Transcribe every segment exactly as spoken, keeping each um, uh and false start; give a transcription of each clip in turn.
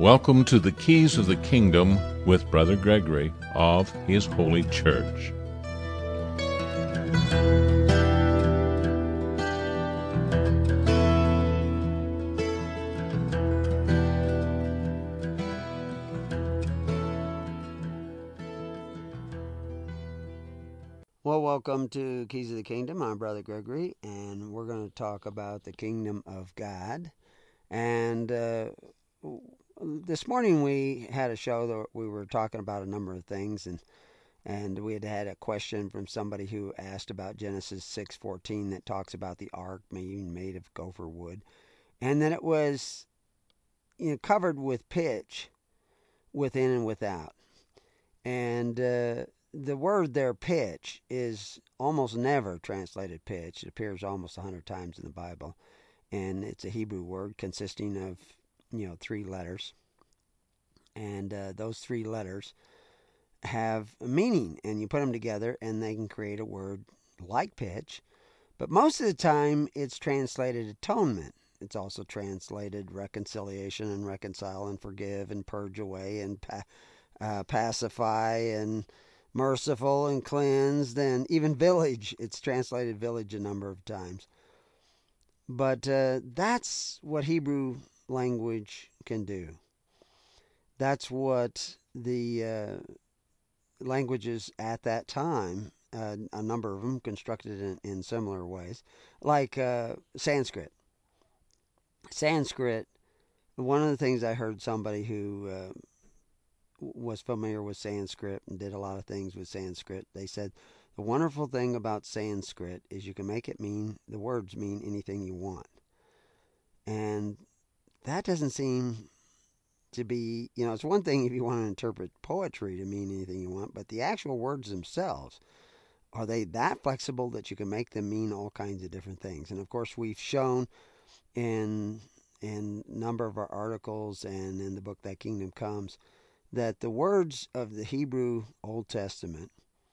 Welcome to the Keys of the Kingdom with Brother Gregory of His Holy Church. Well, welcome to Keys of the Kingdom. I'm Brother Gregory, and we're going to talk about the Kingdom of God. And uh, this morning we had a show that we were talking about a number of things, and and we had had a question from somebody who asked about Genesis six fourteen that talks about the ark being made of gopher wood, and that it was, you know, covered with pitch within and without. And uh, the word there, pitch, is almost never translated pitch. It appears almost a hundred times in the Bible, and it's a Hebrew word consisting of, you know, three letters. And uh, those three letters have a meaning, and you put them together, and they can create a word like pitch. But most of the time, it's translated atonement. It's also translated reconciliation and reconcile and forgive and purge away and pa- uh, pacify and merciful and cleansed, and even village. It's translated village a number of times. But uh, that's what Hebrew language can do. That's what the uh, languages at that time, uh, a number of them constructed in, in similar ways, like uh, Sanskrit. Sanskrit, one of the things I heard somebody who uh, was familiar with Sanskrit and did a lot of things with Sanskrit, they said the wonderful thing about Sanskrit is you can make it mean, the words mean anything you want. And that doesn't seem to be, you know, it's one thing if you want to interpret poetry to mean anything you want, but the actual words themselves, are they that flexible that you can make them mean all kinds of different things? And of course, we've shown in in a number of our articles and in the book That Kingdom Comes that the words of the Hebrew Old Testament,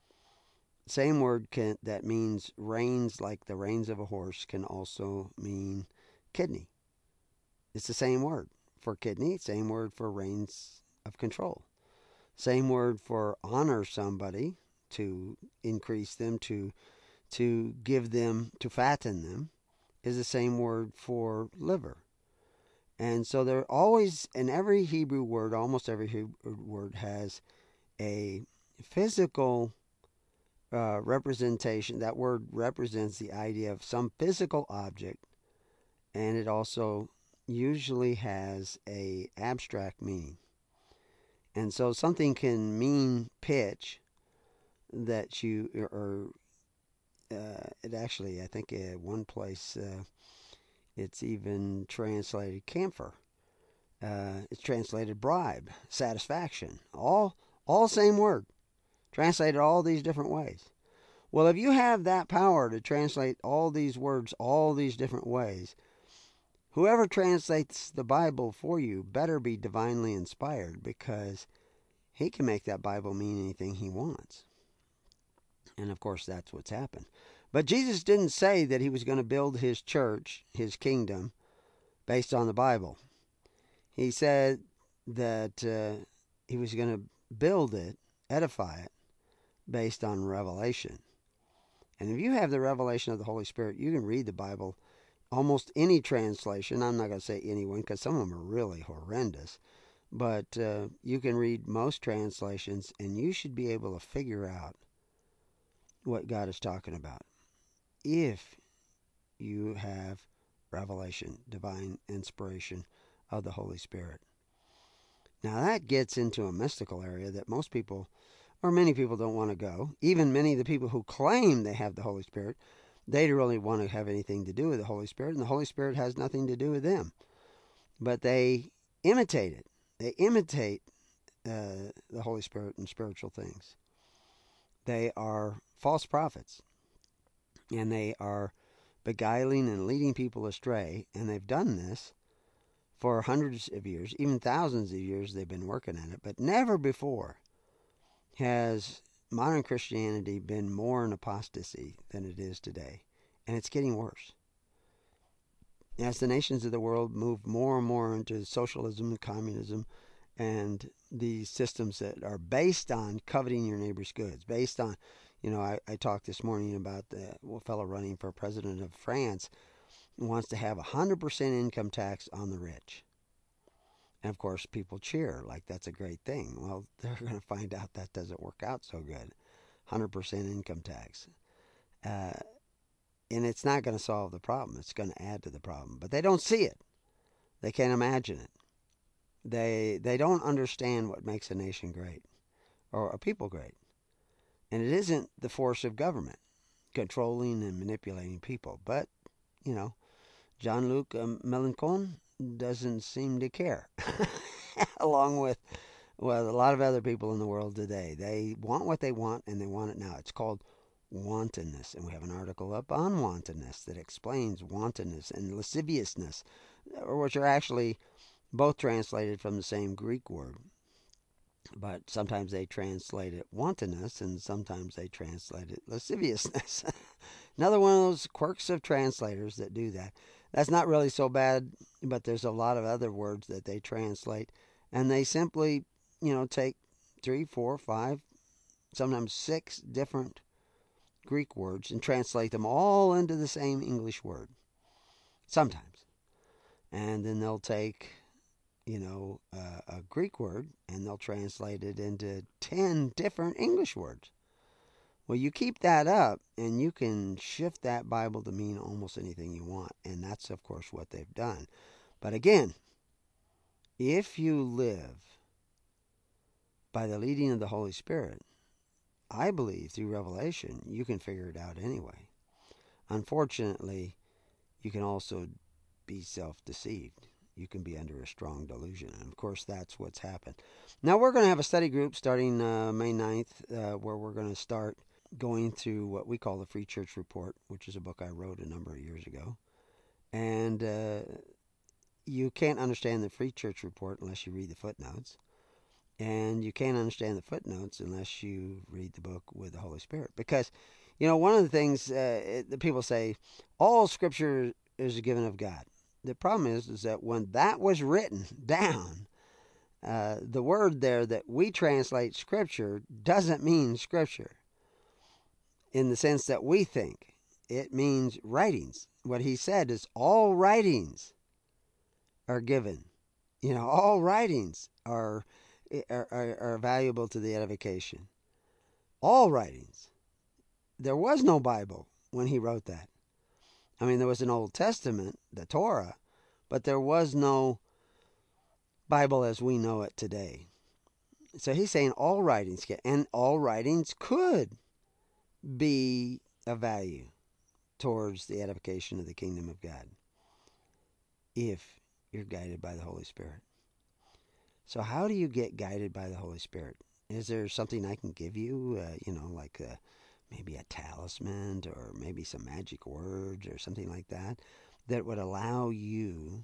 same word can, that means reins like the reins of a horse, can also mean kidney. It's the same word for kidney, same word for reins of control. Same word for honor somebody, to increase them, to to give them, to fatten them, is the same word for liver. And so there always, in every Hebrew word, almost every Hebrew word has a physical uh, representation. That word represents the idea of some physical object, and it also usually has a abstract meaning. And so something can mean pitch that you, or uh, it actually, I think uh, one place uh, it's even translated camphor. Uh, it's translated bribe, satisfaction. All, all same word, translated all these different ways. Well, if you have that power to translate all these words all these different ways, whoever translates the Bible for you better be divinely inspired, because he can make that Bible mean anything he wants. And of course, that's what's happened. But Jesus didn't say that he was going to build his church, his kingdom, based on the Bible. He said that uh, he was going to build it, edify it, based on revelation. And if you have the revelation of the Holy Spirit, you can read the Bible, almost any translation. I'm not going to say anyone, because some of them are really horrendous. But uh, you can read most translations, and you should be able to figure out what God is talking about, if you have revelation, divine inspiration of the Holy Spirit. Now that gets into a mystical area that most people, or many people, don't want to go. Even many of the people who claim they have the Holy Spirit, they don't really want to have anything to do with the Holy Spirit, and the Holy Spirit has nothing to do with them. But they imitate it. They imitate uh, the Holy Spirit in spiritual things. They are false prophets, and they are beguiling and leading people astray, and they've done this for hundreds of years, even thousands of years they've been working at it. But never before has modern Christianity been more in apostasy than it is today, and it's getting worse. As the nations of the world move more and more into socialism and communism, And these systems that are based on coveting your neighbor's goods, based on, you know, I, I talked this morning about the fellow running for president of France who wants to have a one hundred percent income tax on the rich. And of course, people cheer like that's a great thing. Well, they're going to find out that doesn't work out so good. one hundred percent income tax. Uh, and it's not going to solve the problem. It's going to add to the problem. But they don't see it. They can't imagine it. They they don't understand what makes a nation great or a people great. And it isn't the force of government controlling and manipulating people. But, you know, Jean-Luc um, Mélenchon doesn't seem to care. Along with, well, a lot of other people in the world today. They want what they want and they want it now. It's called wantonness. And we have an article up on wantonness that explains wantonness and lasciviousness, which are actually both translated from the same Greek word. But sometimes they translate it wantonness and sometimes they translate it lasciviousness. Another one of those quirks of translators that do that. That's not really so bad, but there's a lot of other words that they translate. And they simply, you know, take three, four, five, sometimes six different Greek words and translate them all into the same English word. Sometimes. And then they'll take, you know, uh, a Greek word and they'll translate it into ten different English words. Well, you keep that up and you can shift that Bible to mean almost anything you want. And that's, of course, what they've done. But again, if you live by the leading of the Holy Spirit, I believe through revelation, you can figure it out anyway. Unfortunately, you can also be self-deceived. You can be under a strong delusion. And, of course, that's what's happened. Now, we're going to have a study group starting uh, May ninth uh, where we're going to start going through what we call the Free Church Report, which is a book I wrote a number of years ago. And uh, you can't understand the Free Church Report unless you read the footnotes. And you can't understand the footnotes unless you read the book with the Holy Spirit. Because, you know, one of the things uh, that people say, all Scripture is given of God. The problem is, is that when that was written down, uh, the word there that we translate Scripture doesn't mean Scripture in the sense that we think. It means writings. What he said is all writings are given. You know, all writings are are, are, are valuable to the edification. All writings. There was no Bible when he wrote that. I mean, there was an Old Testament, the Torah, but there was no Bible as we know it today. So he's saying all writings, and all writings could be of value towards the edification of the kingdom of God if you're guided by the Holy Spirit. So how do you get guided by the Holy Spirit? Is there something I can give you, uh, you know, like uh, maybe a talisman or maybe some magic words or something like that, that would allow you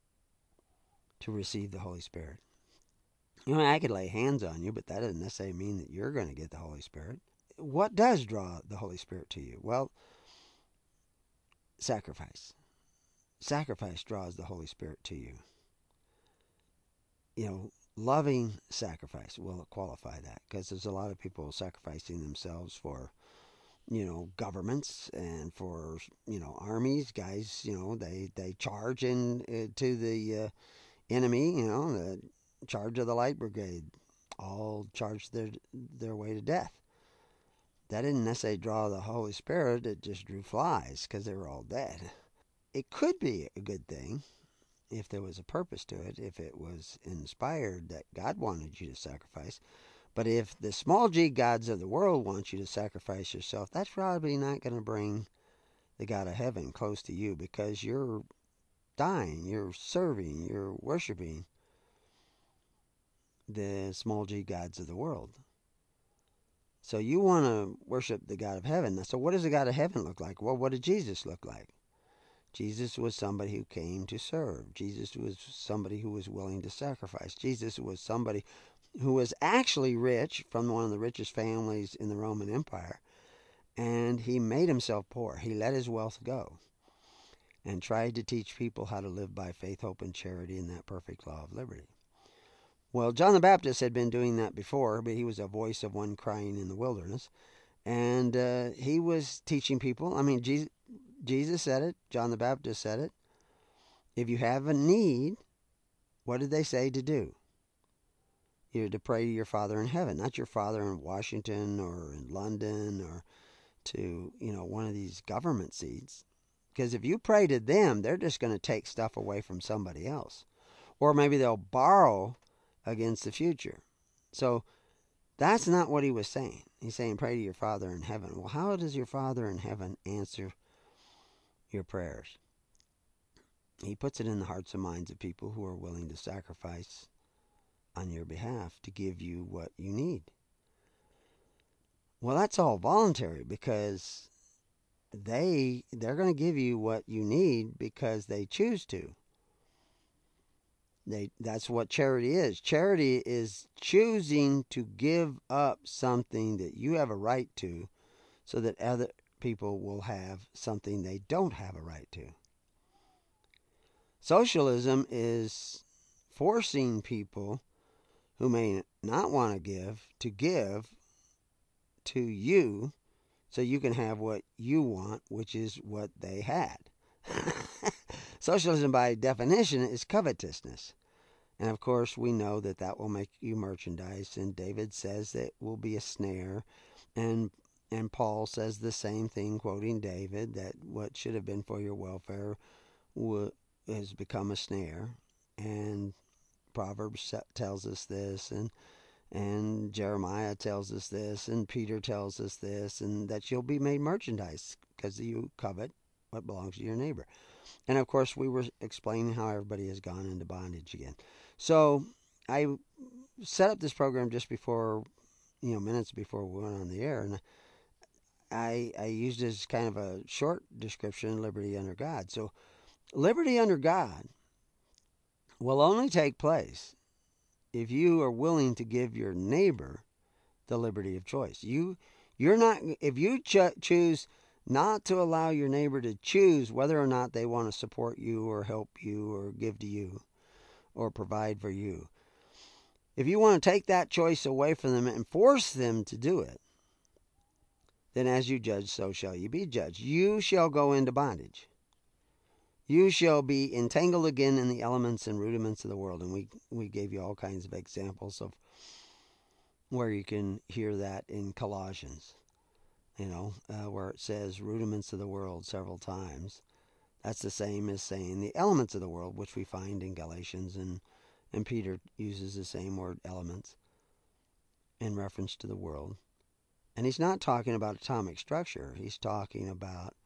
to receive the Holy Spirit? You know, I could lay hands on you, but that doesn't necessarily mean that you're going to get the Holy Spirit. What does draw the Holy Spirit to you? Well, sacrifice. Sacrifice draws the Holy Spirit to you. You know, loving sacrifice will qualify that, because there's a lot of people sacrificing themselves for, you know, governments and for, you know, armies. Guys, you know, they, they charge in uh, to the uh, enemy, you know, the charge of the Light Brigade, all charge their, their way to death. That didn't necessarily draw the Holy Spirit, it just drew flies because they were all dead. It could be a good thing if there was a purpose to it, if it was inspired that God wanted you to sacrifice. But if the small g gods of the world want you to sacrifice yourself, that's probably not going to bring the God of heaven close to you, because you're dying, you're serving, you're worshiping the small g gods of the world. So you want to worship the God of heaven. So what does the God of heaven look like? Well, what did Jesus look like? Jesus was somebody who came to serve. Jesus was somebody who was willing to sacrifice. Jesus was somebody who was actually rich, from one of the richest families in the Roman Empire, and he made himself poor. He let his wealth go and tried to teach people how to live by faith, hope, and charity in that perfect law of liberty. Well, John the Baptist had been doing that before, but he was a voice of one crying in the wilderness. And uh, he was teaching people. I mean, Jesus, Jesus said it. John the Baptist said it. If you have a need, what did they say to do? You're to pray to your Father in heaven, not your Father in Washington or in London or to, you know, one of these government seats. Because if you pray to them, they're just going to take stuff away from somebody else. Or maybe they'll borrow against the future. So that's not what he was saying. He's saying pray to your Father in heaven. Well, how does your Father in heaven answer your prayers? He puts it in the hearts and minds of people who are willing to sacrifice on your behalf to give you what you need. Well, that's all voluntary because they they're going to give you what you need because they choose to. They that's what charity is. Charity is choosing to give up something that you have a right to so that other people will have something they don't have a right to. Socialism is forcing people who may not want to give to give to you so you can have what you want, which is what they had. Socialism, by definition, is covetousness. And of course, we know that that will make you merchandise. And David says that it will be a snare. And and Paul says the same thing, quoting David, that what should have been for your welfare will, has become a snare. And Proverbs tells us this, and and Jeremiah tells us this, and Peter tells us this, and that you'll be made merchandise because you covet what belongs to your neighbor. And of course, we were explaining how everybody has gone into bondage again. So I set up this program just before, you know, minutes before we went on the air, and I I used it as kind of a short description: liberty under God. So liberty under God will only take place if you are willing to give your neighbor the liberty of choice. You, you're not, if you ch- choose not to allow your neighbor to choose whether or not they want to support you or help you or give to you or provide for you, if you want to take that choice away from them and force them to do it, then as you judge, so shall you be judged. You shall go into bondage. You shall be entangled again in the elements and rudiments of the world. And we, we gave you all kinds of examples of where you can hear that in Colossians, you know, uh, where it says rudiments of the world several times. That's the same as saying the elements of the world, which we find in Galatians, and, and Peter uses the same word, elements, in reference to the world. And he's not talking about atomic structure. He's talking about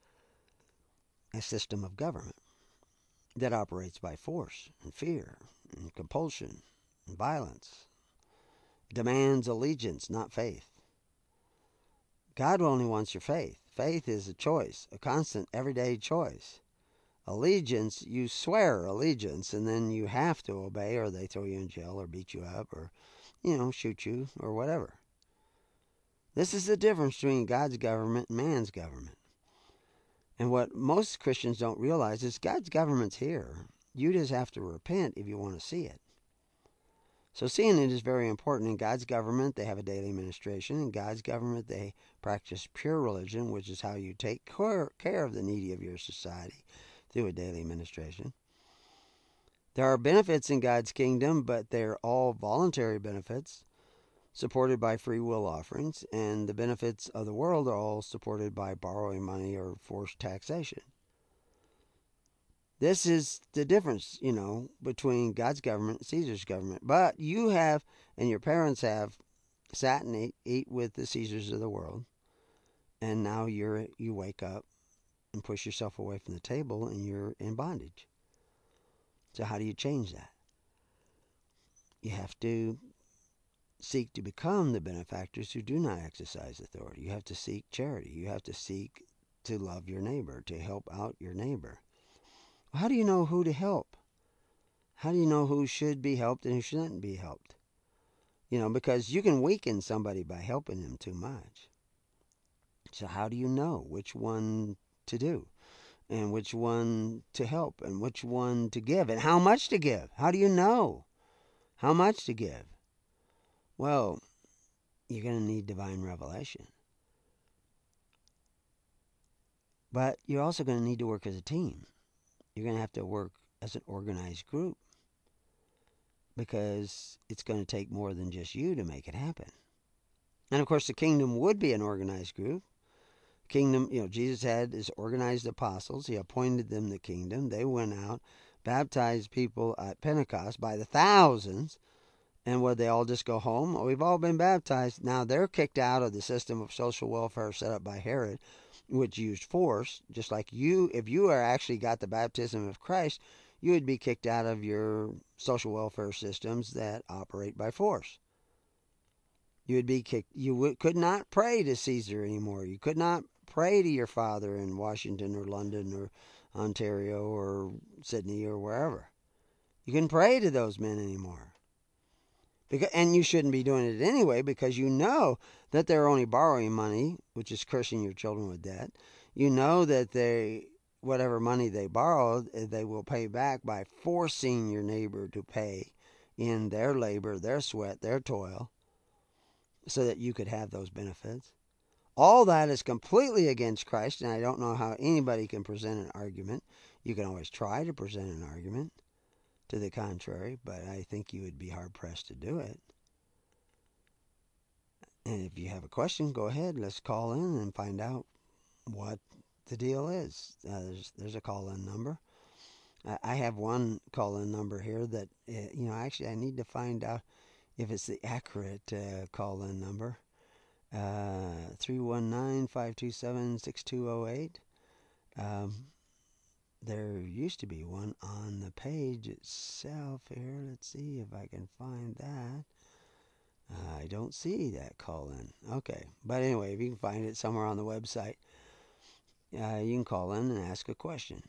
a system of government that operates by force and fear and compulsion and violence. Demands allegiance, not faith. God only wants your faith. Faith is a choice, a constant, everyday choice. Allegiance, you swear allegiance, and then you have to obey, or they throw you in jail or beat you up or, you know, shoot you or whatever. This is the difference between God's government and man's government. And what most Christians don't realize is God's government's here. You just have to repent if you want to see it. So seeing it is very important. In God's government, they have a daily ministration. In God's government, they practice pure religion, which is how you take care of the needy of your society through a daily ministration. There are benefits in God's kingdom, but they're all voluntary benefits, supported by free will offerings, and the benefits of the world are all supported by borrowing money or forced taxation. This is the difference, you know, between God's government and Caesar's government. But you have, and your parents have, sat and eat, eat with the Caesars of the world, and now you're you wake up and push yourself away from the table, and you're in bondage. So how do you change that? You have to seek to become the benefactors who do not exercise authority. You have to seek charity. You have to seek to love your neighbor, to help out your neighbor. How do you know who to help? How do you know who should be helped and who shouldn't be helped? You know, because you can weaken somebody by helping them too much. So how do you know which one to do and which one to help and which one to give and how much to give? How do you know? How much to give? Well, you're going to need divine revelation. But you're also going to need to work as a team. You're going to have to work as an organized group, because it's going to take more than just you to make it happen. And of course, the kingdom would be an organized group. Kingdom, you know, Jesus had his organized apostles. He appointed them the kingdom. They went out, baptized people at Pentecost by the thousands. And would they all just go home? Oh, we've all been baptized. Now they're kicked out of the system of social welfare set up by Herod, which used force. Just like you, if you are actually got the baptism of Christ, you would be kicked out of your social welfare systems that operate by force. You would be kicked. You would, could not pray to Caesar anymore. You could not pray to your father in Washington or London or Ontario or Sydney or wherever. You couldn't pray to those men anymore. Because, and you shouldn't be doing it anyway, because you know that they're only borrowing money, which is cursing your children with debt. You know that they, whatever money they borrowed, they will pay back by forcing your neighbor to pay in their labor, their sweat, their toil, so that you could have those benefits. All that is completely against Christ, and I don't know how anybody can present an argument. You can always try to present an argument to the contrary, but I think you would be hard-pressed to do it. And if you have a question, go ahead. Let's call in and find out what the deal is. Uh, there's, there's a call-in number. I, I have one call-in number here that, uh, you know, actually I need to find out if it's the accurate uh, call-in number. Uh, three one nine, five two seven, six two zero eight. Um, There used to be one on the page itself here. Let's see if I can find that. Uh, I don't see that call in. Okay. But anyway, if you can find it somewhere on the website, uh, you can call in and ask a question.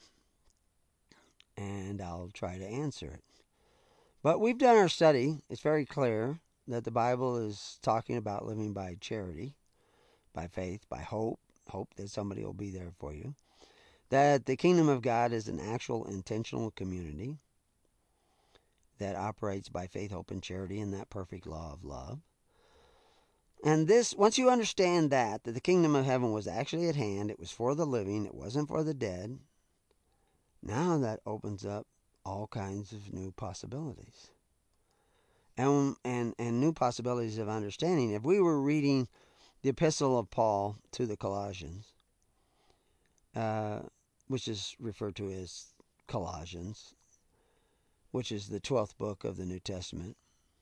And I'll try to answer it. But we've done our study. It's very clear that the Bible is talking about living by charity, by faith, by hope. Hope that somebody will be there for you. That the kingdom of God is an actual intentional community that operates by faith, hope, and charity in that perfect law of love. And this, once you understand that, that the kingdom of heaven was actually at hand, it was for the living, it wasn't for the dead, now that opens up all kinds of new possibilities. And, and, and new possibilities of understanding. If we were reading the epistle of Paul to the Colossians, uh, which is referred to as Colossians, which is the twelfth book of the New Testament.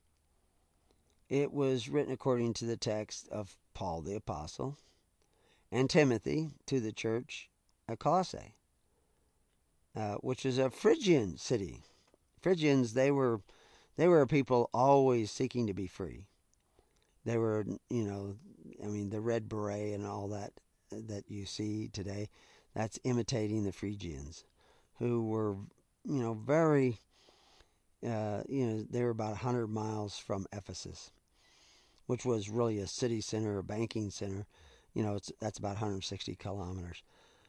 It was written according to the text of Paul the Apostle and Timothy to the church at Colossae, uh, which is a Phrygian city. Phrygians, they were they were a people always seeking to be free. They were, you know, I mean, the red beret and all that that you see today, that's imitating the Phrygians, who were, you know, very, uh, you know, they were about one hundred miles from Ephesus, which was really a city center, a banking center. You know, it's, that's about one hundred sixty kilometers.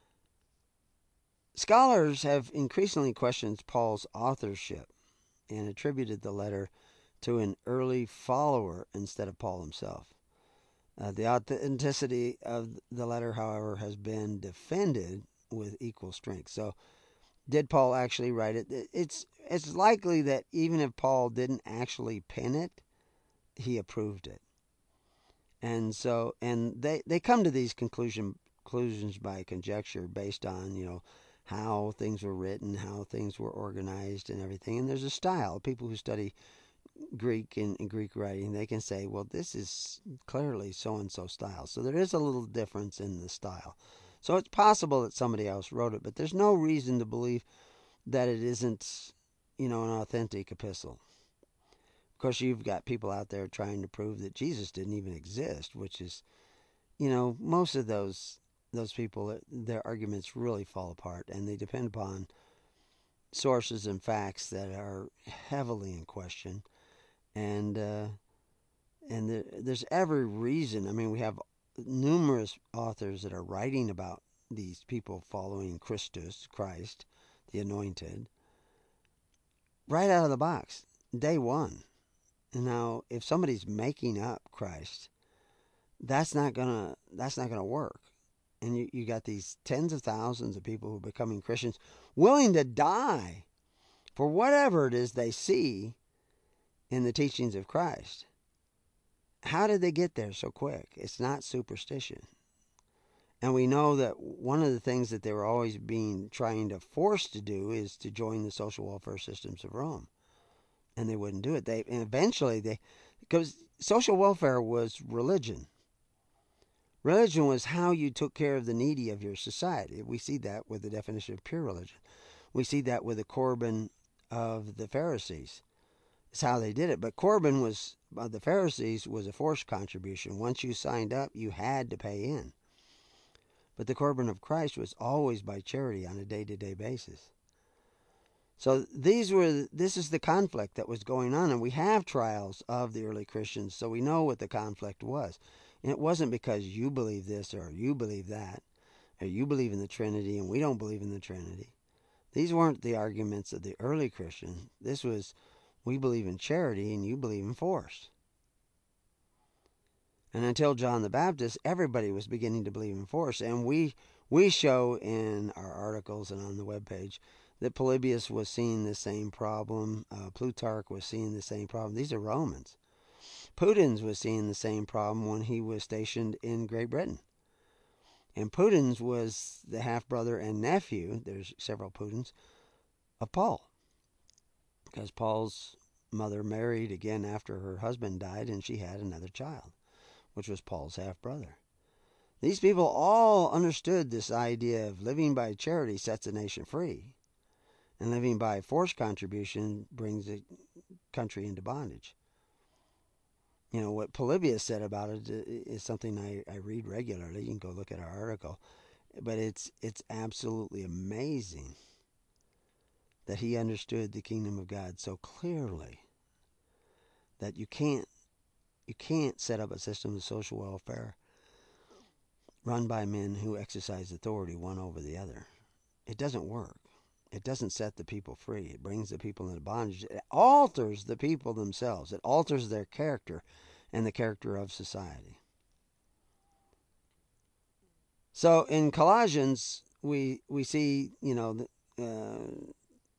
Scholars have increasingly questioned Paul's authorship and attributed the letter to an early follower instead of Paul himself. Uh, the authenticity of the letter, however, has been defended with equal strength. So, did Paul actually write it? It's it's likely that even if Paul didn't actually pen it, he approved it. And so, and they, they come to these conclusion, conclusions by conjecture based on, you know, how things were written, how things were organized and everything. And there's a style. People who study Greek and, and Greek writing, they can say, well, this is clearly so-and-so style. So there is a little difference in the style. So it's possible that somebody else wrote it, but there's no reason to believe that it isn't, you know, an authentic epistle. Of course, you've got people out there trying to prove that Jesus didn't even exist, which is, you know, most of those those people, their arguments really fall apart, and they depend upon sources and facts that are heavily in question. And uh, and there, there's every reason. I mean, we have numerous authors that are writing about these people following Christus, Christ, the Anointed, right out of the box, day one. And now, if somebody's making up Christ, that's not gonna that's not gonna work. And you, you got these tens of thousands of people who are becoming Christians, willing to die for whatever it is they see in the teachings of Christ. How did they get there so quick? It's not superstition. And we know that one of the things that they were always being trying to force to do is to join the social welfare systems of Rome. And they wouldn't do it. They and eventually they because social welfare was religion. Religion was how you took care of the needy of your society. We see that with the definition of pure religion. We see that with the Corban of the Pharisees. It's how they did it. But Corban was, of the Pharisees, was a forced contribution. Once you signed up, you had to pay in. But the Corban of Christ was always by charity on a day-to-day basis. So these were this is the conflict that was going on, and we have trials of the early Christians, so we know what the conflict was. And it wasn't because you believe this or you believe that, or you believe in the Trinity and we don't believe in the Trinity. These weren't the arguments of the early Christian. This was, we believe in charity and you believe in force. And until John the Baptist, everybody was beginning to believe in force. And we we show in our articles and on the webpage that Polybius was seeing the same problem. Uh, Plutarch was seeing the same problem. These are Romans. Pudens was seeing the same problem when he was stationed in Great Britain. And Pudens was the half-brother and nephew, there's several Pudens, of Paul. Because Paul's mother married again after her husband died, and she had another child, which was Paul's half-brother. These people all understood this idea of living by charity sets a nation free, and living by forced contribution brings a country into bondage. You know, what Polybius said about it is something I, I read regularly. You can go look at our article. But it's it's absolutely amazing that he understood the kingdom of God so clearly that you can't you can't set up a system of social welfare run by men who exercise authority one over the other. It doesn't work. It doesn't set the people free. It brings the people into bondage. It alters the people themselves. It alters their character and the character of society. So in Colossians, we we see, you know, uh,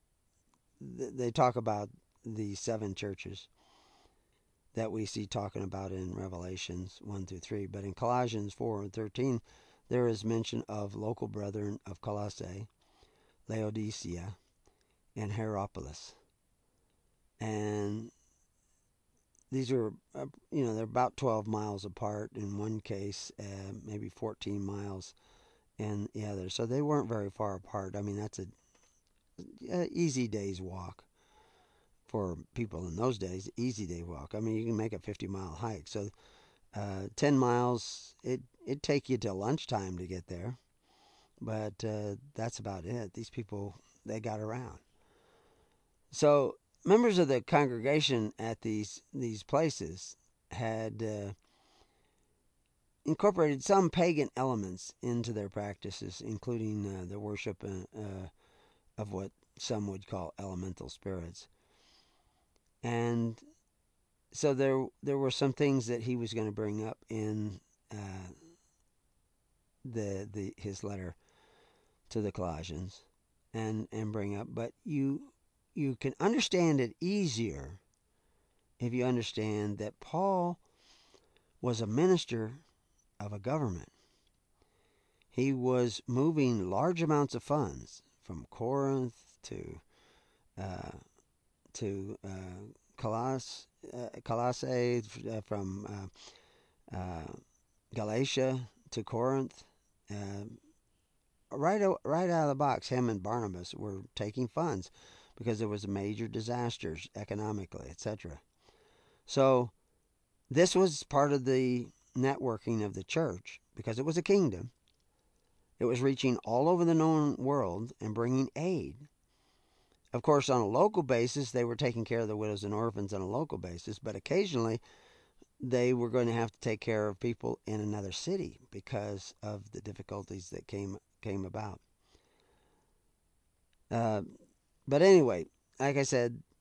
they talk about the seven churches that we see talking about in Revelations one through three. But in Colossians four and thirteen, there is mention of local brethren of Colossae, Laodicea, and Hierapolis. And these are, uh, you know, they're about twelve miles apart in one case, uh, maybe fourteen miles in the other. So they weren't very far apart. I mean, that's a, a easy day's walk for people in those days. Easy day walk. I mean, you can make a fifty-mile hike. So uh, ten miles, it, it'd take you till lunchtime to get there. But uh, that's about it. These people, they got around. So members of the congregation at these these places had uh, incorporated some pagan elements into their practices, including uh, the worship uh, uh, of what some would call elemental spirits. And so there there were some things that he was going to bring up in uh, the the his letter to the Colossians and and bring up, but you you can understand it easier if you understand that Paul was a minister of a government. He was moving large amounts of funds from Corinth to uh, to uh, Coloss, uh, Colossae, uh, from uh, uh, Galatia to Corinth. Uh, right, right out of the box, him and Barnabas were taking funds because there was major disasters economically, et cetera. So this was part of the networking of the church because it was a kingdom. It was reaching all over the known world and bringing aid. Of course, on a local basis, they were taking care of the widows and orphans on a local basis, but occasionally they were going to have to take care of people in another city because of the difficulties that came came about. Uh, but anyway, like I said,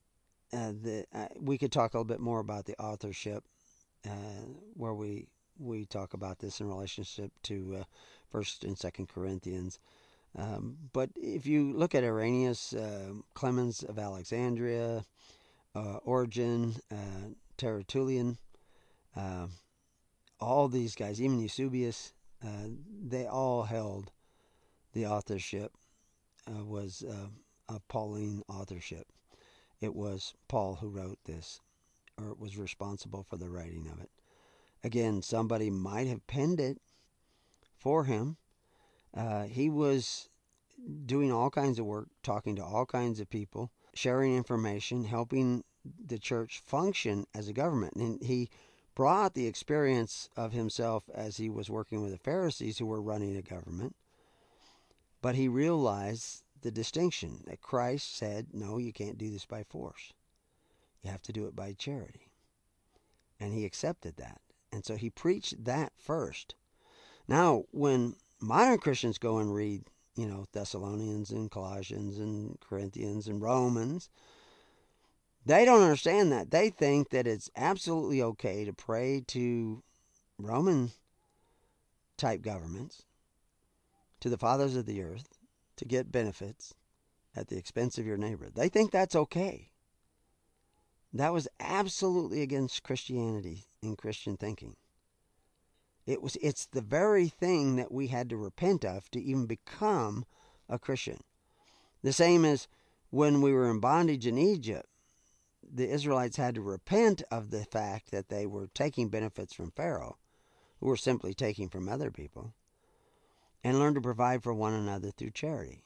uh, the uh, we could talk a little bit more about the authorship, uh, where we we talk about this in relationship to uh, First and Second Corinthians. Um, but if you look at Irenaeus, uh, Clemens of Alexandria, uh, Origen, uh, Tertullian, uh, all these guys, even Eusebius, uh, they all held the authorship uh, was uh, a Pauline authorship. It was Paul who wrote this, or was responsible for the writing of it. Again, somebody might have penned it for him. Uh, he was doing all kinds of work, talking to all kinds of people, sharing information, helping the church function as a government. And he brought the experience of himself as he was working with the Pharisees who were running a government. But he realized the distinction that Christ said, no, you can't do this by force. You have to do it by charity. And he accepted that. And so he preached that first. Now, when modern Christians go and read, you know, Thessalonians and Colossians and Corinthians and Romans, they don't understand that. They think that it's absolutely okay to pray to Roman type governments, to the fathers of the earth, to get benefits at the expense of your neighbor. They think that's okay. That was absolutely against Christianity and Christian thinking. It was, it's the very thing that we had to repent of to even become a Christian. The same as when we were in bondage in Egypt, the Israelites had to repent of the fact that they were taking benefits from Pharaoh, who were simply taking from other people, and learn to provide for one another through charity,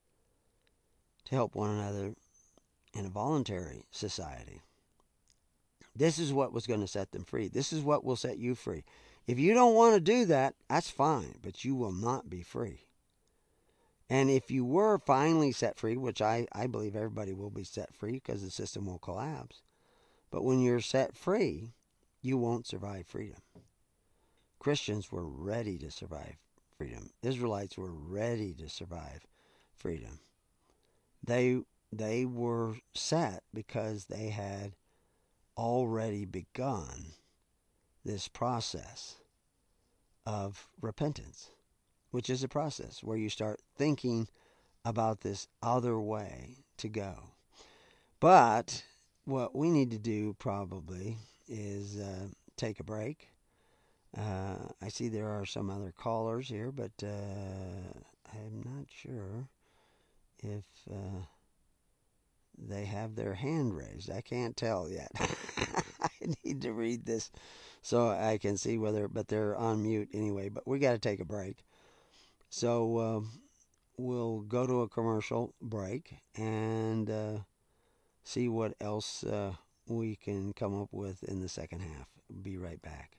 to help one another in a voluntary society. This is what was going to set them free. This is what will set you free. If you don't want to do that, that's fine, but you will not be free. And if you were finally set free, which I, I believe everybody will be set free because the system will collapse, but when you're set free, you won't survive freedom. Christians were ready to survive freedom. Israelites were ready to survive freedom. They, they were set because they had already begun this process of repentance, which is a process where you start thinking about this other way to go. But what we need to do probably is uh, take a break. Uh, I see there are some other callers here, but uh, I'm not sure if uh, they have their hand raised. I can't tell yet. I need to read this so I can see whether, but they're on mute anyway. But we got to take a break. So uh, we'll go to a commercial break and uh, see what else uh, we can come up with in the second half. Be right back.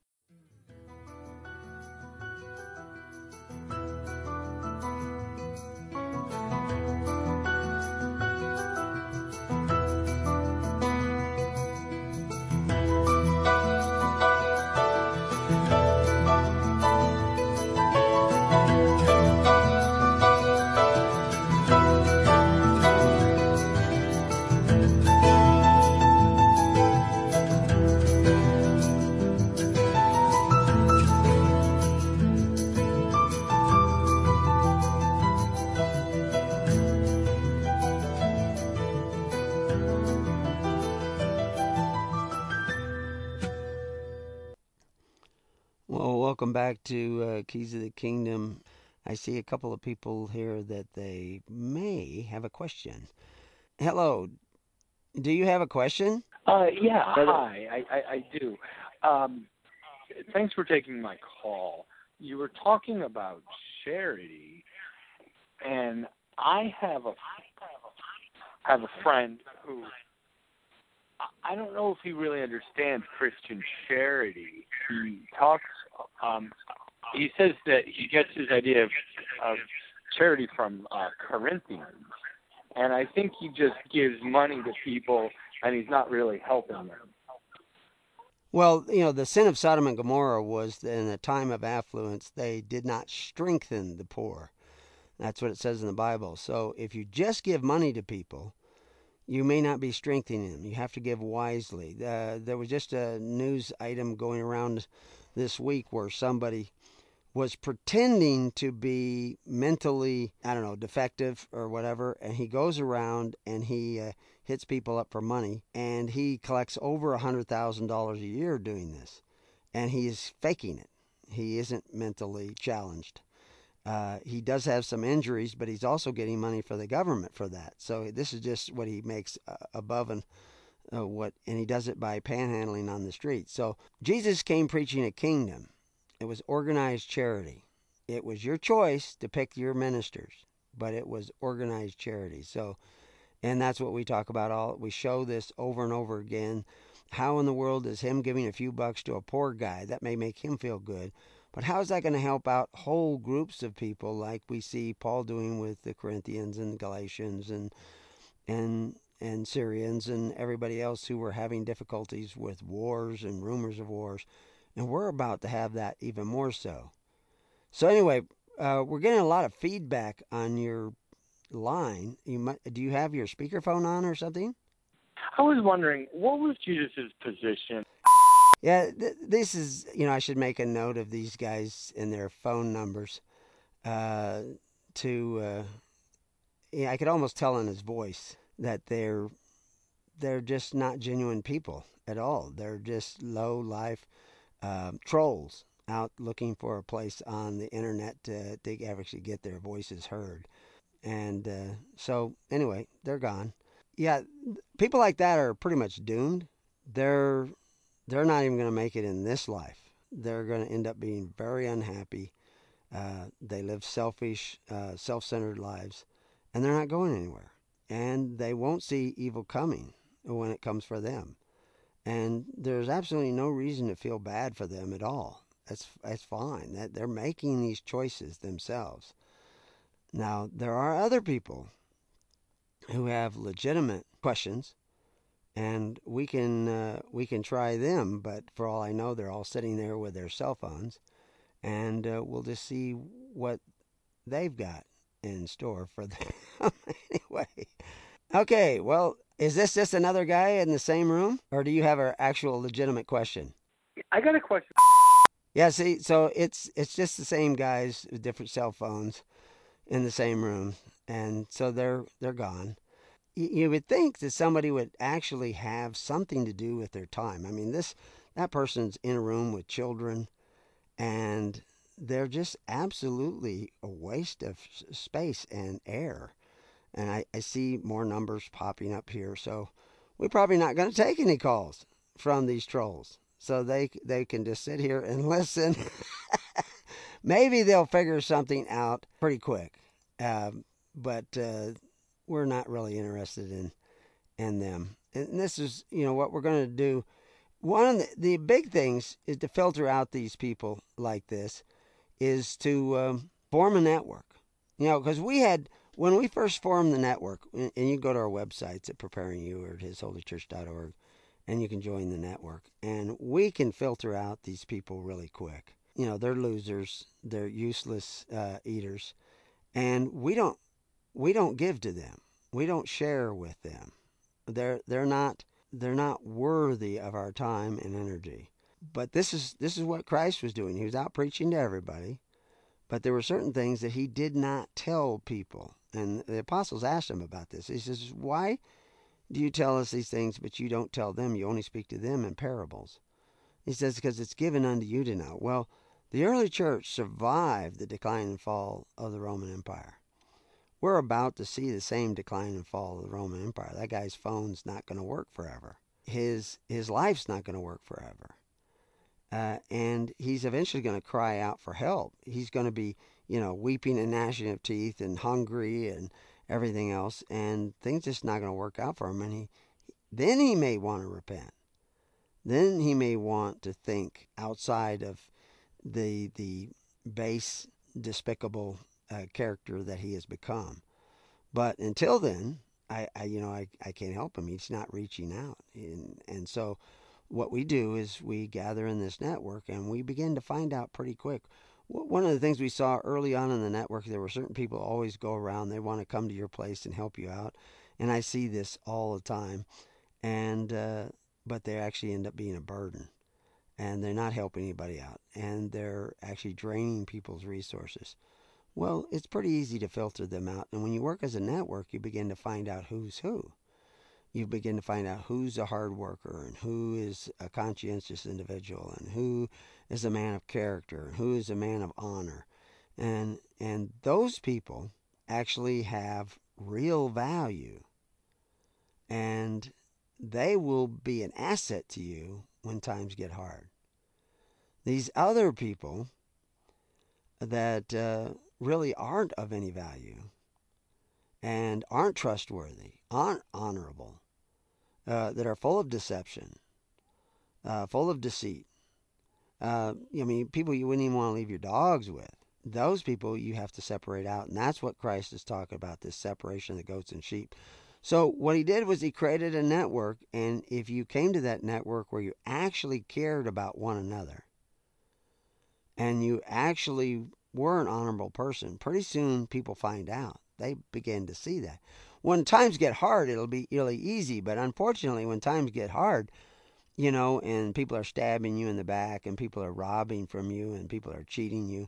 Well, welcome back to uh, Keys of the Kingdom. I see a couple of people here that they may have a question. Hello, do you have a question? Uh, yeah, hi, I, I, I do. Um, thanks for taking my call. You were talking about charity, and I have a have a friend who, I don't know if he really understands Christian charity. He talks, um, he says that he gets his idea of, of charity from uh, Corinthians, and I think he just gives money to people, and he's not really helping them. Well, you know, the sin of Sodom and Gomorrah was that in a time of affluence, they did not strengthen the poor. That's what it says in the Bible. So if you just give money to people, you may not be strengthening them. You have to give wisely. Uh, there was just a news item going around this week where somebody was pretending to be mentally, I don't know, defective or whatever, and he goes around and he uh, hits people up for money, and he collects over one hundred thousand dollars a year doing this, and he is faking it. He isn't mentally challenged. Uh, he does have some injuries, but he's also getting money for the government for that. So this is just what he makes uh, above and uh, what, and he does it by panhandling on the street. So Jesus came preaching a kingdom. It was organized charity. It was your choice to pick your ministers, but it was organized charity. So, and that's what we talk about. All we show this over and over again. How in the world is him giving a few bucks to a poor guy? That may make him feel good. But how is that going to help out whole groups of people like we see Paul doing with the Corinthians and Galatians and and and Syrians and everybody else who were having difficulties with wars and rumors of wars? And we're about to have that even more so. So anyway, uh, we're getting a lot of feedback on your line. You might, do you have your speakerphone on or something? I was wondering, what was Jesus' position? Yeah, th- this is, you know, I should make a note of these guys and their phone numbers. Uh, to, uh, yeah, I could almost tell in his voice that they're they're just not genuine people at all. They're just low life uh, trolls out looking for a place on the internet to, to actually get their voices heard. And uh, so, anyway, they're gone. Yeah, people like that are pretty much doomed. They're they're not even going to make it in this life. They're going to end up being very unhappy. Uh, they live selfish, uh, self-centered lives, and they're not going anywhere. And they won't see evil coming when it comes for them. And there's absolutely no reason to feel bad for them at all. That's that's fine. That they're making these choices themselves. Now, there are other people who have legitimate questions, and we can uh, we can try them, but for all I know, they're all sitting there with their cell phones, and uh, we'll just see what they've got in store for them. Anyway, okay, well, is this just another guy in the same room, or do you have an actual legitimate question? I got a question. Yeah, see, so it's it's just the same guys with different cell phones in the same room, and so they're they're gone. You would think that somebody would actually have something to do with their time. I mean, this that person's in a room with children, and they're just absolutely a waste of space and air. And I, I see more numbers popping up here, so we're probably not going to take any calls from these trolls. So they they can just sit here and listen. Maybe they'll figure something out pretty quick, um, but uh, we're not really interested in in them. And this is, you know, what we're going to do. One of the, the big things is to filter out these people like this, is to um, form a network. You know, because we had, when we first formed the network, and you can go to our websites at Preparing You or at his holy church dot org, and you can join the network. And we can filter out these people really quick. You know, they're losers. They're useless uh, eaters. And we don't we don't give to them. We don't share with them. They're they're not they're not worthy of our time and energy. But this is this is what Christ was doing. He was out preaching to everybody, but there were certain things that he did not tell people. And the apostles asked him about this. He says, "Why do you tell us these things, but you don't tell them? You only speak to them in parables." He says, "Because it's given unto you to know." Well, the early church survived the decline and fall of the Roman Empire. We're about to see the same decline and fall of the Roman Empire. That guy's phone's not going to work forever. His his life's not going to work forever. Uh, and he's eventually going to cry out for help. He's going to be, you know, weeping and gnashing of teeth and hungry and everything else. And things just not going to work out for him. And he, then he may want to repent. Then he may want to think outside of the the base, despicable uh, character that he has become. But until then, I, I you know I, I can't help him. He's not reaching out, and and so what we do is we gather in this network and we begin to find out pretty quick. One of the things we saw early on in the network, there were certain people always go around. They want to come to your place and help you out, And I see this all the time. And uh, but they actually end up being a burden, and they're not helping anybody out, and they're actually draining people's resources. Well, it's pretty easy to filter them out. And when you work as a network, you begin to find out who's who. You begin to find out who's a hard worker and who is a conscientious individual and who is a man of character and who is a man of honor. And and those people actually have real value. And they will be an asset to you when times get hard. These other people that uh, really aren't of any value and aren't trustworthy, aren't honorable, uh, that are full of deception, uh, full of deceit. Uh, I mean, people you wouldn't even want to leave your dogs with. Those people you have to separate out. And that's what Christ is talking about, this separation of the goats and sheep. So what he did was he created a network. And if you came to that network where you actually cared about one another and you actually were an honorable person, pretty soon people find out. They begin to see that. When times get hard, it'll be really easy. But unfortunately, when times get hard, you know, and people are stabbing you in the back and people are robbing from you and people are cheating you,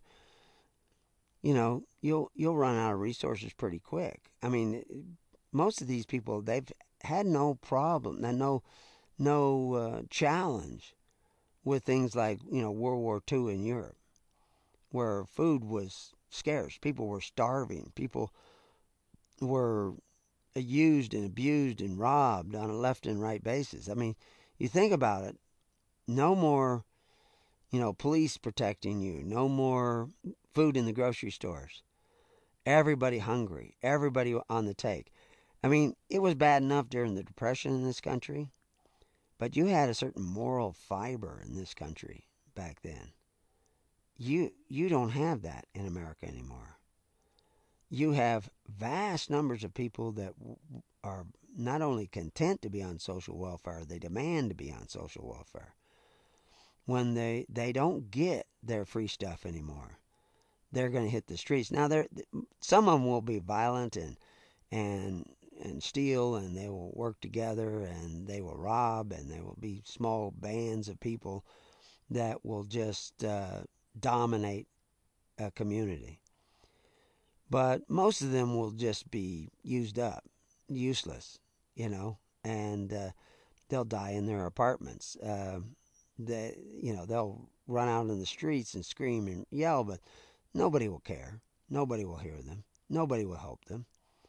you know, you'll you'll run out of resources pretty quick. I mean, most of these people, they've had no problem, no no uh, challenge with things like, you know, World War Two in Europe, where food was scarce. People were starving. People were used and abused and robbed on a left and right basis. I mean, you think about it, no more, you know, police protecting you, no more food in the grocery stores. Everybody hungry, everybody on the take. I mean, it was bad enough during the Depression in this country, but you had a certain moral fiber in this country back then. You you don't have that in America anymore. You have vast numbers of people that are not only content to be on social welfare, they demand to be on social welfare. When they, they don't get their free stuff anymore, they're going to hit the streets. Now, some of them will be violent and and and steal, and they will work together, and they will rob, and there will be small bands of people that will just uh, dominate a community. But most of them will just be used up, useless, you know, and uh, they'll die in their apartments. Uh, they, you know, they'll run out in the streets and scream and yell, but nobody will care. Nobody will hear them. Nobody will help them.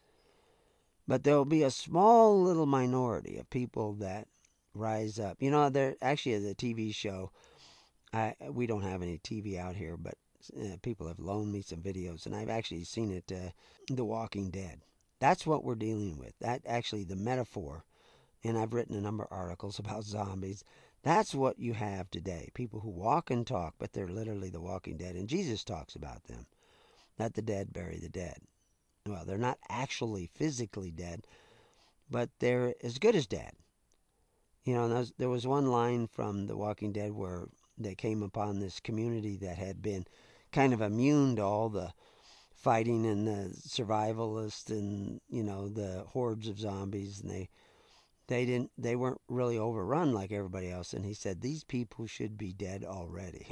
But there will be a small little minority of people that rise up. You know, there actually is a T V show. I we don't have any T V out here, but Uh, people have loaned me some videos, and I've actually seen it, uh, The Walking Dead. That's what we're dealing with. That actually, the metaphor, and I've written a number of articles about zombies. That's what you have today. People who walk and talk, but they're literally the walking dead. And Jesus talks about them. Let the dead bury the dead. Well, they're not actually physically dead, but they're as good as dead. You know, there was one line from The Walking Dead where they came upon this community that had been kind of immune to all the fighting and the survivalists and, you know, the hordes of zombies, and they they didn't they weren't really overrun like everybody else. And he said these people should be dead already.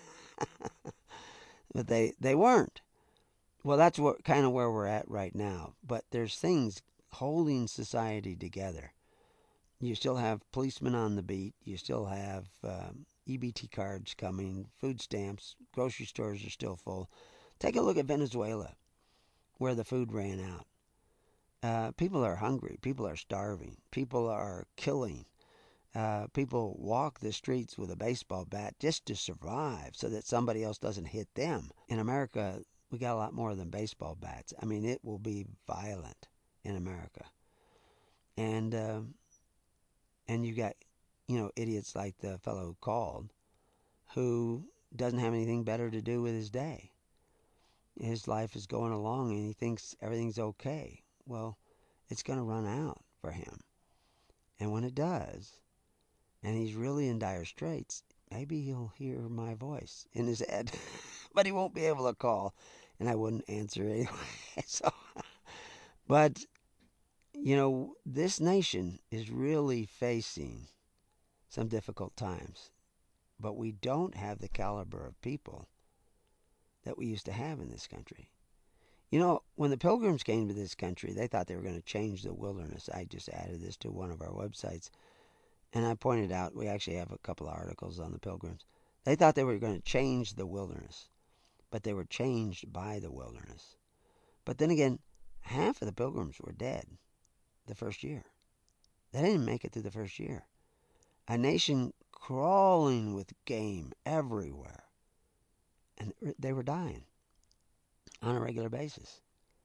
But they they weren't. Well, that's what kind of where we're at right now. But there's things holding society together. You still have policemen on the beat. You still have um, E B T cards coming, food stamps, grocery stores are still full. Take a look at Venezuela, where the food ran out. Uh, people are hungry. People are starving. People are killing. Uh, people walk the streets with a baseball bat just to survive so that somebody else doesn't hit them. In America, we got a lot more than baseball bats. I mean, it will be violent in America. And, uh, and you got, you know, idiots like the fellow who called, who doesn't have anything better to do with his day. His life is going along and he thinks everything's okay. Well, it's going to run out for him. And when it does, and he's really in dire straits, maybe he'll hear my voice in his head. But he won't be able to call, and I wouldn't answer anyway. So, but you know, this nation is really facing some difficult times, but we don't have the caliber of people that we used to have in this country. You know, when the Pilgrims came to this country, they thought they were going to change the wilderness. I just added this to one of our websites, and I pointed out we actually have a couple of articles on the Pilgrims. They thought they were going to change the wilderness, but they were changed by the wilderness. But then again, half of the Pilgrims were dead the first year. They didn't make it through the first year. A nation crawling with game everywhere, and they were dying on a regular basis.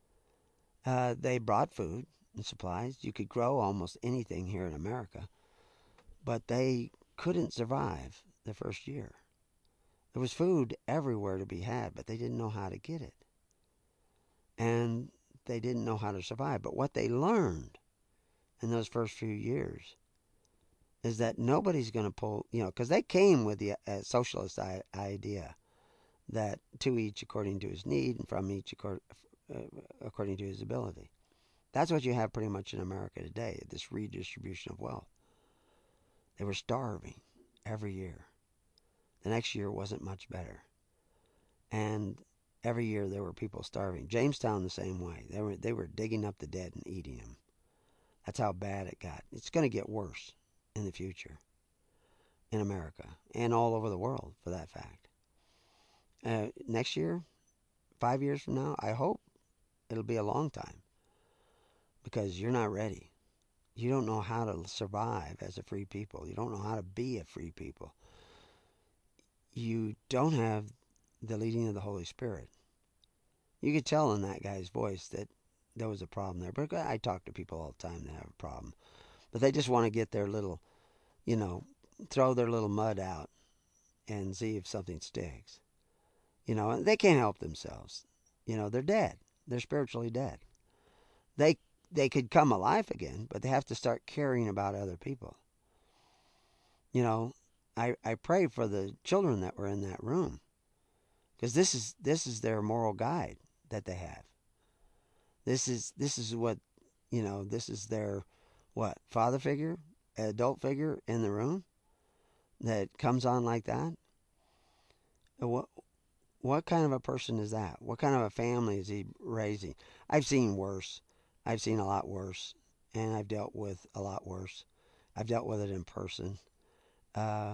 Uh, they brought food and supplies. You could grow almost anything here in America, but they couldn't survive the first year. There was food everywhere to be had, but they didn't know how to get it. And they didn't know how to survive. But what they learned in those first few years is that nobody's going to pull, you know, because they came with the uh, socialist I- idea that to each according to his need and from each accord, uh, according to his ability. That's what you have pretty much in America today, this redistribution of wealth. They were starving every year. The next year wasn't much better. And every year there were people starving. Jamestown the same way. They were they were digging up the dead and eating them. That's how bad it got. It's going to get worse in the future in America and all over the world, for that fact. Uh, next year, five years from now, I hope it'll be a long time, because you're not ready. You don't know how to survive as a free people. You don't know how to be a free people. You don't have the leading of the Holy Spirit. You could tell in that guy's voice that there was a problem there. But I talk to people all the time that have a problem. But they just want to get their little, you know, throw their little mud out and see if something sticks. You know, they can't help themselves. You know, they're dead. They're spiritually dead. They they could come alive again, but they have to start caring about other people. You know, I, I pray for the children that were in that room, because this is this is their moral guide that they have. This is this is what, you know, this is their what father figure, adult figure in the room that comes on like that. What what kind of a person is that? What kind of a family is he raising? I've seen worse. I've seen a lot worse, and I've dealt with a lot worse. I've dealt with it in person. Uh,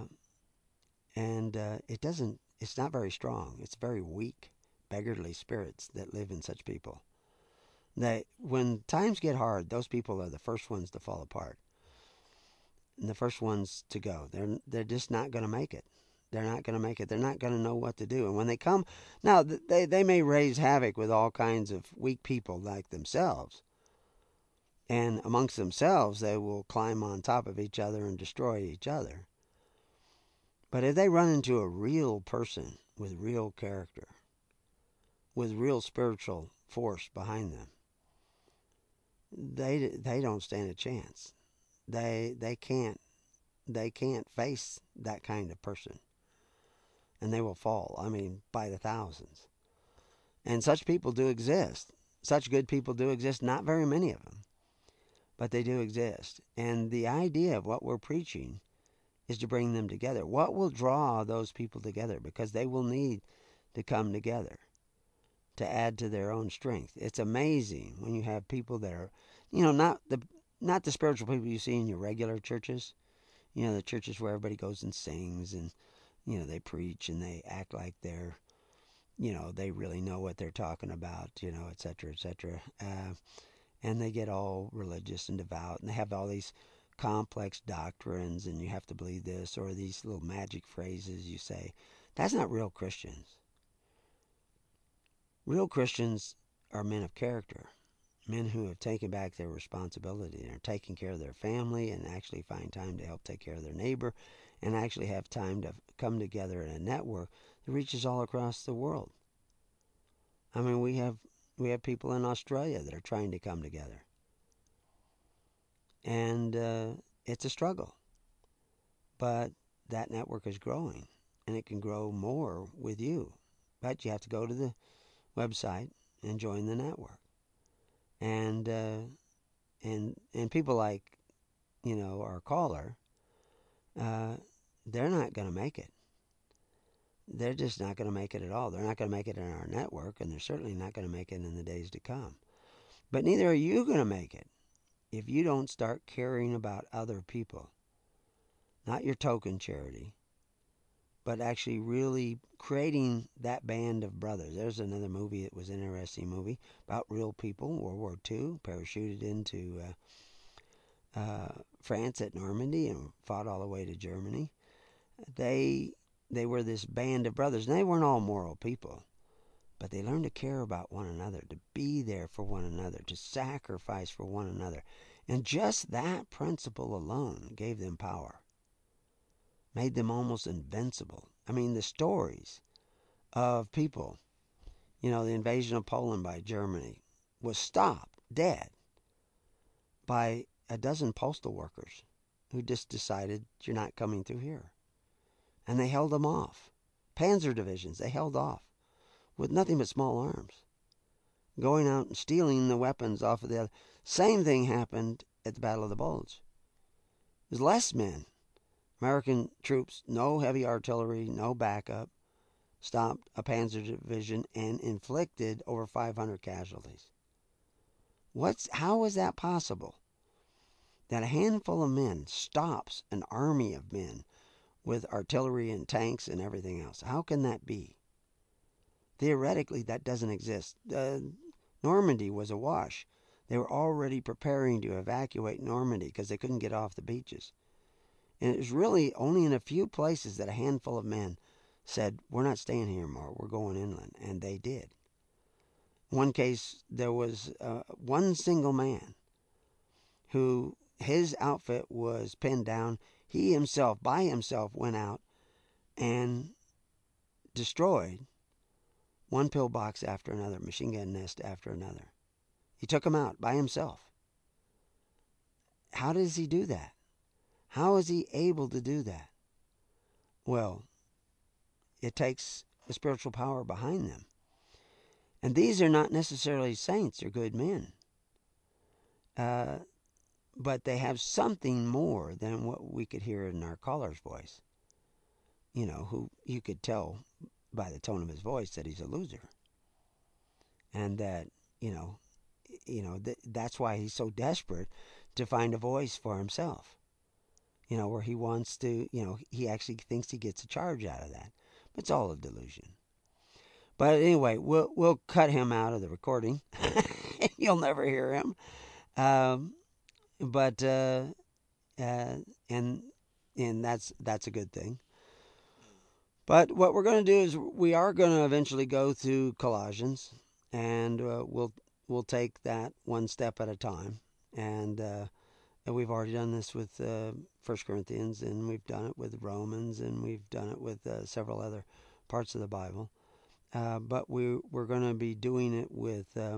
and uh, it doesn't, it's not very strong. It's very weak, beggarly spirits that live in such people. They, when times get hard, those people are the first ones to fall apart and the first ones to go. They're they're just not going to make it. They're not going to make it. They're not going to know what to do. And when they come, now they they may raise havoc with all kinds of weak people like themselves. And amongst themselves, they will climb on top of each other and destroy each other. But if they run into a real person with real character, with real spiritual force behind them, they they don't stand a chance. They they can't they can't face that kind of person, and they will fall. I mean, by the thousands. And such people do exist. Such good people do exist. Not very many of them, but they do exist. And the idea of what we're preaching is to bring them together. What will draw those people together? Because they will need to come together to add to their own strength. It's amazing when you have people that are, you know, not the not the spiritual people you see in your regular churches. You know, the churches where everybody goes and sings and, you know, they preach and they act like they're, you know, they really know what they're talking about, you know, et cetera, et cetera. Uh, and they get all religious and devout, and they have all these complex doctrines, and you have to believe this, or these little magic phrases you say. That's not real Christians. Real Christians are men of character, men who have taken back their responsibility and are taking care of their family and actually find time to help take care of their neighbor and actually have time to come together in a network that reaches all across the world. I mean, we have we have people in Australia that are trying to come together. And uh, it's a struggle. But that network is growing, and it can grow more with you. But you have to go to the website and join the network. And uh, and and people like, you know, our caller, uh, they're not going to make it. They're just not going to make it at all. They're not going to make it in our network, and they're certainly not going to make it in the days to come. But neither are you going to make it if you don't start caring about other people. Not your token charity, but actually really creating that band of brothers. There's another movie that was an interesting movie about real people, World War Two, parachuted into uh, uh, France at Normandy and fought all the way to Germany. They they were this band of brothers, and they weren't all moral people, but they learned to care about one another, to be there for one another, to sacrifice for one another. And just that principle alone gave them power, made them almost invincible. I mean, the stories of people, you know, the invasion of Poland by Germany was stopped dead by a dozen postal workers who just decided, you're not coming through here. And they held them off. Panzer divisions, they held off with nothing but small arms, going out and stealing the weapons off of the other. Same thing happened at the Battle of the Bulge. There's less men. American troops, no heavy artillery, no backup, stopped a panzer division and inflicted over five hundred casualties. What's how is that possible? That a handful of men stops an army of men with artillery and tanks and everything else. How can that be? Theoretically, that doesn't exist. Uh, Normandy was awash. They were already preparing to evacuate Normandy because they couldn't get off the beaches. And it was really only in a few places that a handful of men said, we're not staying here anymore, we're going inland. And they did. One case, there was uh, one single man who, his outfit was pinned down. He himself, by himself, went out and destroyed one pillbox after another, machine gun nest after another. He took them out by himself. How does he do that? How is he able to do that? Well, it takes a spiritual power behind them. And these are not necessarily saints or good men. Uh, but they have something more than what we could hear in our caller's voice. You know, who you could tell by the tone of his voice that he's a loser. And that, you know, you know th- that's why he's so desperate to find a voice for himself. You know, where he wants to, you know, he actually thinks he gets a charge out of that. But it's all a delusion. But anyway, we'll we'll cut him out of the recording. You'll never hear him. Um, but uh, uh, and and that's that's a good thing. But what we're going to do is we are going to eventually go through Colossians, and uh, we'll we'll take that one step at a time. And uh, and we've already done this with uh, First Corinthians, and we've done it with Romans, and we've done it with uh, several other parts of the Bible. Uh, but we, we're going to be doing it with uh,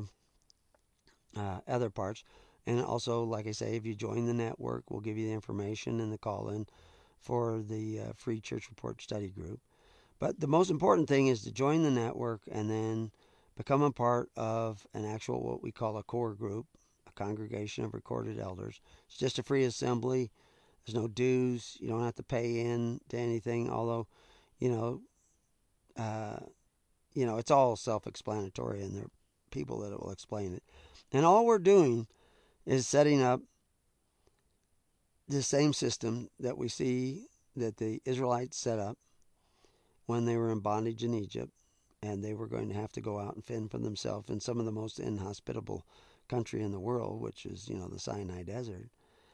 uh, other parts. And also, like I say, if you join the network, we'll give you the information and the call-in for the uh, free Church Report study group. But the most important thing is to join the network and then become a part of an actual, what we call a core group, a congregation of recorded elders. It's just a free assembly. There's no dues. You don't have to pay in to anything, although, you know, uh, you know, it's all self-explanatory, and there are people that will explain it. And all we're doing is setting up the same system that we see that the Israelites set up when they were in bondage in Egypt, and they were going to have to go out and fend for themselves in some of the most inhospitable country in the world, which is, you know, the Sinai Desert.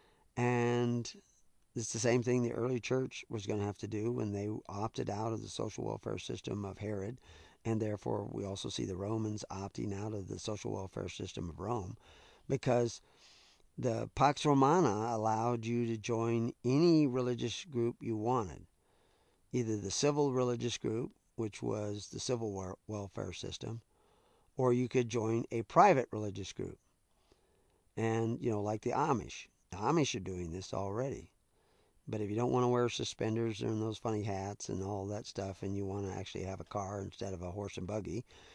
And it's the same thing the early church was going to have to do when they opted out of the social welfare system of Herod, and therefore we also see the Romans opting out of the social welfare system of Rome, because the Pax Romana allowed you to join any religious group you wanted, either the civil religious group, which was the civil welfare system, or you could join a private religious group. And, you know, like the Amish. The Amish are doing this already. But if you don't want to wear suspenders and those funny hats and all that stuff, and you want to actually have a car instead of a horse and buggy,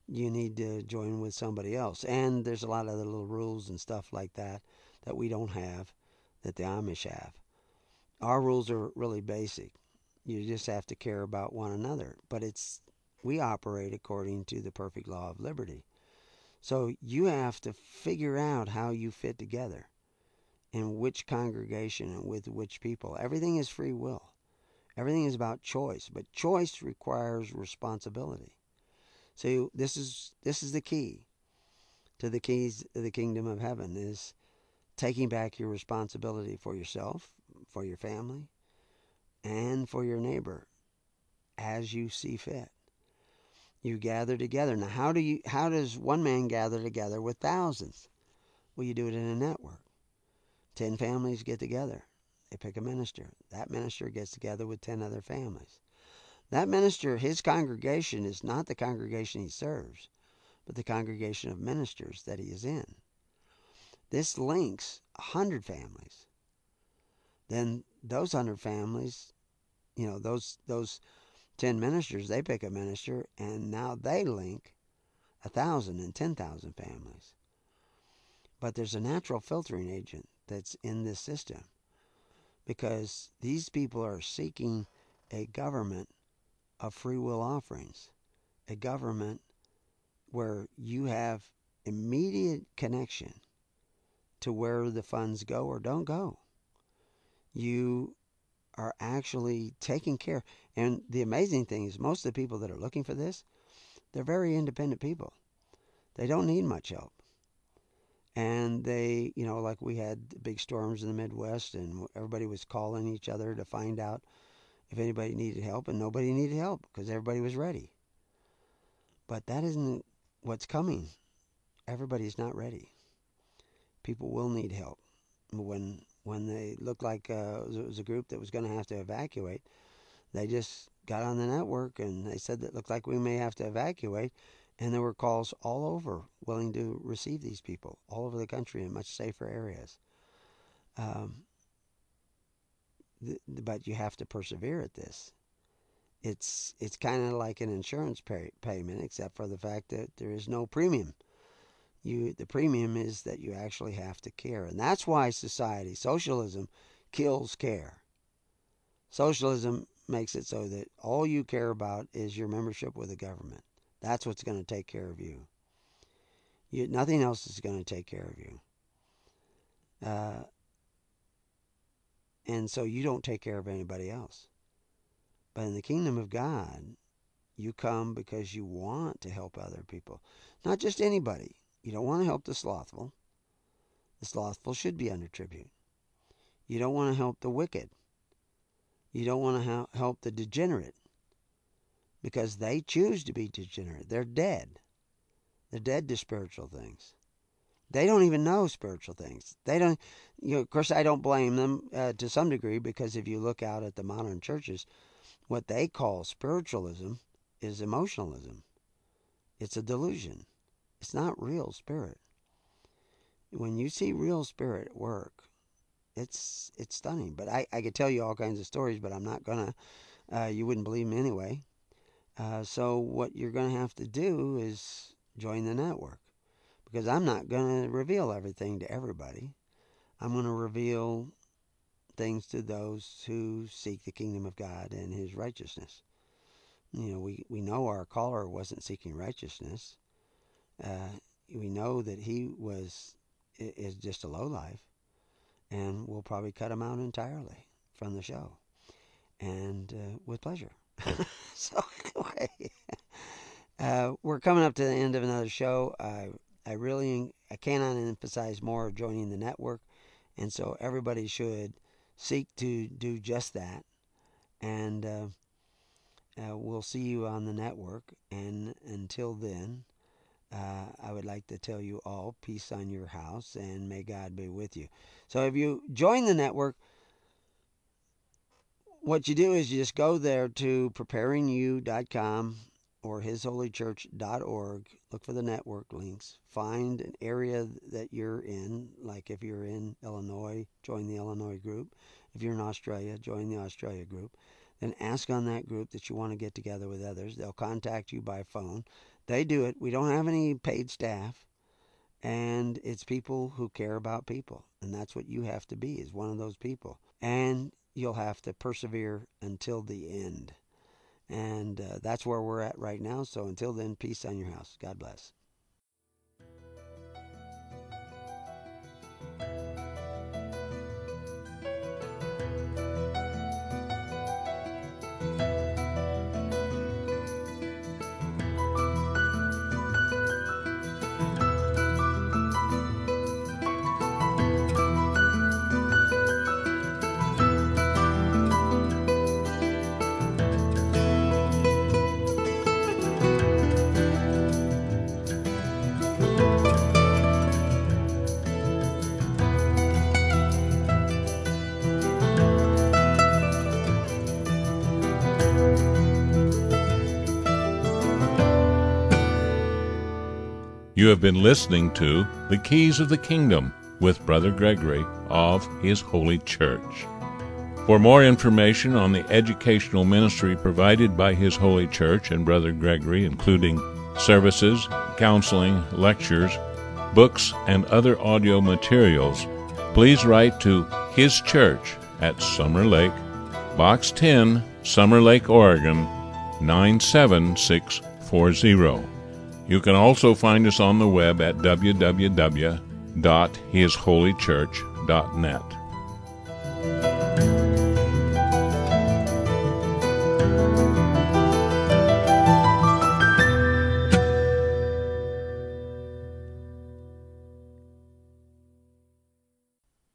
you need to join with somebody else. And there's a lot of other little rules and stuff like that that we don't have, that the Amish have. Our rules are really basic. You just have to care about one another. But it's we operate according to the perfect law of liberty. So you have to figure out how you fit together, in which congregation and with which people. Everything is free will. Everything is about choice, but choice requires responsibility. So this is this is the key to the keys of the kingdom of heaven, is taking back your responsibility for yourself, for your family, and for your neighbor as you see fit. You gather together. Now, how do you? How does one man gather together with thousands? Well, you do it in a network. Ten families get together. They pick a minister. That minister gets together with ten other families. That minister, his congregation is not the congregation he serves, but the congregation of ministers that he is in. This links a hundred families. Then those hundred families, you know, those those ten ministers, they pick a minister, and now they link a thousand and ten thousand families. But there's a natural filtering agent that's in this system, because these people are seeking a government of free will offerings, a government where you have immediate connection to where the funds go or don't go. You are actually taking care. And the amazing thing is, most of the people that are looking for this, they're very independent people. They don't need much help. And they, you know, like we had big storms in the Midwest, and everybody was calling each other to find out if anybody needed help, and nobody needed help because everybody was ready. But that isn't what's coming. Everybody's not ready. People will need help. When when they looked like uh, it was a group that was going to have to evacuate, they just got on the network and they said that it looked like we may have to evacuate. And there were calls all over willing to receive these people, all over the country in much safer areas. Um, th- but you have to persevere at this. It's it's kind of like an insurance pay- payment, except for the fact that there is no premium. You the premium is that you actually have to care, and that's why society, socialism, kills care. Socialism makes it so that all you care about is your membership with the government. That's what's going to take care of you. You nothing else is going to take care of you. Uh, and so you don't take care of anybody else. But in the kingdom of God, you come because you want to help other people. Not just anybody. You don't want to help the slothful. The slothful should be under tribute. You don't want to help the wicked. You don't want to help the degenerate, because they choose to be degenerate. They're dead. They're dead to spiritual things. They don't even know spiritual things. They don't. You know, of course, I don't blame them uh, to some degree, because if you look out at the modern churches, what they call spiritualism is emotionalism. It's a delusion. It's not real spirit. When you see real spirit at work, it's it's stunning. But I, I could tell you all kinds of stories, but I'm not gonna. Uh, you wouldn't believe me anyway. Uh, so what you're gonna have to do is join the network, because I'm not gonna reveal everything to everybody. I'm gonna reveal things to those who seek the kingdom of God and His righteousness. You know, we, we know our caller wasn't seeking righteousness. Uh, we know that he was is just a lowlife, and we'll probably cut him out entirely from the show, and uh, with pleasure. So anyway, uh, we're coming up to the end of another show. I I really I cannot emphasize more of joining the network, and so everybody should seek to do just that. And uh, uh, we'll see you on the network. And until then, uh, I would like to tell you all peace on your house, and may God be with you. So if you join the network, what you do is you just go there to preparing you dot com or his holy church dot org. Look for the network links. Find an area that you're in. Like if you're in Illinois, join the Illinois group. If you're in Australia, join the Australia group. Then ask on that group that you want to get together with others. They'll contact you by phone. They do it. We don't have any paid staff. And it's people who care about people. And that's what you have to be, is one of those people. And you'll have to persevere until the end. And uh, that's where we're at right now. So until then, peace on your house. God bless. You have been listening to The Keys of the Kingdom with Brother Gregory of His Holy Church. For more information on the educational ministry provided by His Holy Church and Brother Gregory, including services, counseling, lectures, books, and other audio materials, please write to His Church at Summer Lake, Box ten, Summer Lake, Oregon, nine seven six four zero. You can also find us on the web at w w w dot his holy church dot net.